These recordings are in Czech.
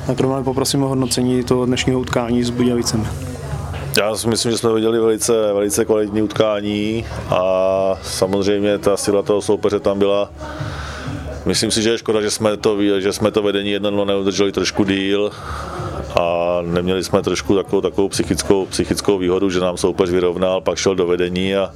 Tak Roman, poprosím o hodnocení toho dnešního utkání s Budějovicemi. Já si myslím, že jsme viděli velice kvalitní utkání a samozřejmě ta síla toho soupeře tam byla. Myslím si, že je škoda, že jsme to vedení 1-0 neudrželi trošku díl a neměli jsme trošku takovou psychickou výhodu, že nám soupeř vyrovnal, pak šel do vedení a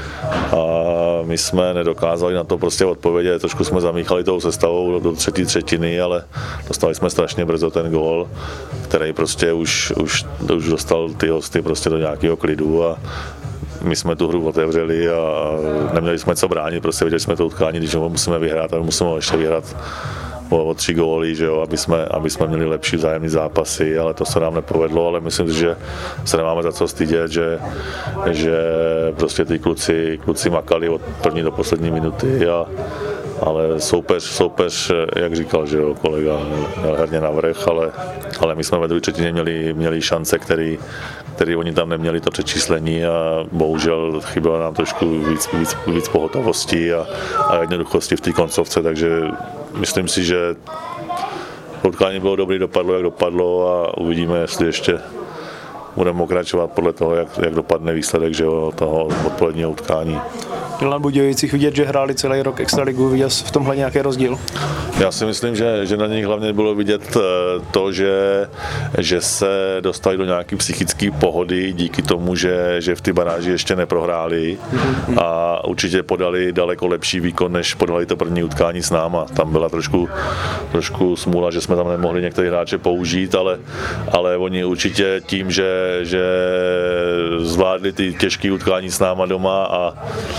my jsme nedokázali na to prostě odpovědět. Trošku jsme zamíchali tou sestavou do třetí třetiny, ale dostali jsme strašně brzo ten gól, který prostě už dostal ty hosty prostě do nějakého klidu a my jsme tu hru otevřeli a neměli jsme co bránit, prostě viděli jsme to utkání, když ho musíme vyhrát a musíme ho ještě vyhrát o 3 góly, že jo, aby jsme měli lepší vzájemné zápasy, ale to se nám nepovedlo, ale myslím si, že se nemáme za co stydět, že prostě ty kluci makali od první do poslední minuty, ale soupeř, jak říkal, že jo, kolega, měl herně navrch, ale my jsme ve druhé třetině měli šance, který oni tam neměli, to přečíslení a bohužel chybělo nám trošku víc pohotovosti a jednoduchosti v té koncovce, takže myslím si, že utkání bylo dobrý, dopadlo, jak dopadlo a uvidíme, jestli ještě budeme pokračovat podle toho, jak dopadne výsledek, že jo, toho odpoledního utkání. Byl na Budějovicích vidět, že hráli celý rok extraligu, viděl jsi v tomhle nějaký rozdíl? Já si myslím, že na nich hlavně bylo vidět to, že se dostali do nějaké psychické pohody díky tomu, že v té baráži ještě neprohráli a určitě podali daleko lepší výkon, než podali to první utkání s náma. Tam byla trošku smůla, že jsme tam nemohli některé hráče použít, ale oni určitě tím, že zvládli ty těžké utkání s náma doma a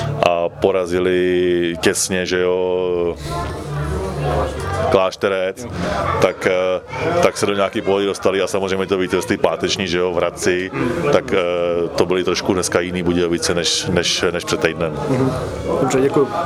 porazili těsně, že jo, Klášterec, tak se do nějaké pohody dostali a samozřejmě to vítězství páteční, že jo, v Hradci, tak to byly trošku dneska jiný Budějovice než před týdnem. Dobře, děkuji.